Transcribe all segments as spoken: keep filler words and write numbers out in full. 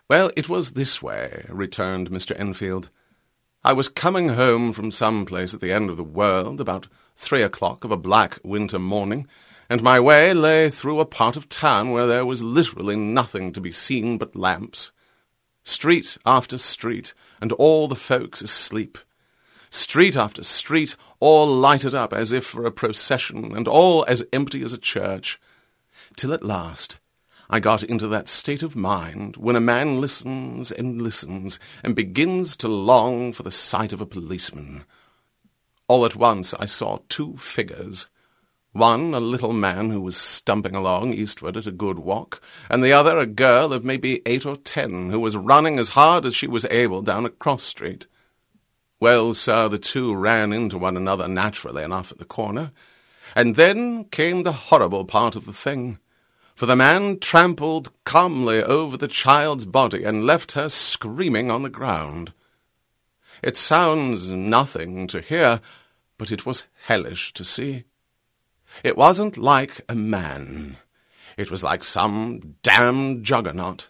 "Well, it was this way," returned Mister Enfield. "I was coming home from some place at the end of the world about three o'clock of a black winter morning, and my way lay through a part of town where there was literally nothing to be seen but lamps. Street after street, and all the folks asleep. Street after street, all lighted up as if for a procession, and all as empty as a church. Till at last I got into that state of mind when a man listens and listens, and begins to long for the sight of a policeman. All at once I saw two figures. One, a little man who was stumping along eastward at a good walk, and the other a girl of maybe eight or ten, who was running as hard as she was able down a cross-street. Well, sir, the two ran into one another naturally enough at the corner, and then came the horrible part of the thing, for the man trampled calmly over the child's body and left her screaming on the ground. It sounds nothing to hear, but it was hellish to see. It wasn't like a man. It was like some damned juggernaut.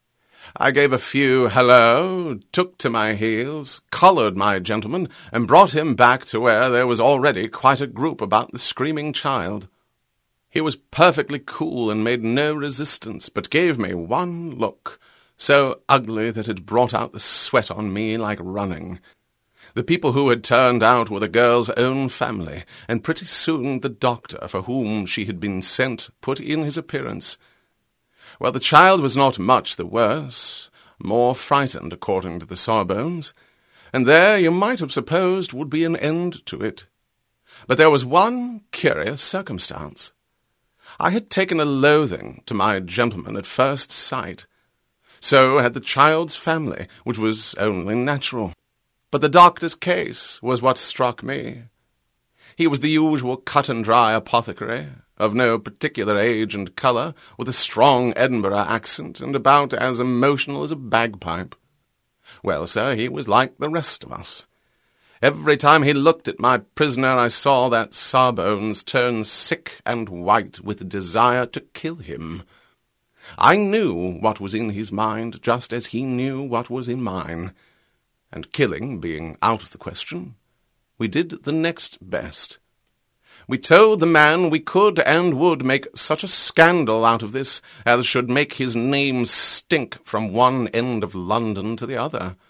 I gave a few hello, took to my heels, collared my gentleman, and brought him back to where there was already quite a group about the screaming child. He was perfectly cool and made no resistance, but gave me one look, so ugly that it brought out the sweat on me like running. The people who had turned out were the girl's own family, and pretty soon the doctor for whom she had been sent put in his appearance. Well, the child was not much the worse, more frightened according to the sawbones, and there you might have supposed would be an end to it. But there was one curious circumstance. I had taken a loathing to my gentleman at first sight. So had the child's family, which was only natural. But the doctor's case was what struck me. He was the usual cut-and-dry apothecary, of no particular age and colour, with a strong Edinburgh accent, and about as emotional as a bagpipe. Well, sir, he was like the rest of us. Every time he looked at my prisoner, I saw that Sawbones turn sick and white with desire to kill him. I knew what was in his mind, just as he knew what was in mine. And killing being out of the question, we did the next best. We told the man we could and would make such a scandal out of this as should make his name stink from one end of London to the other.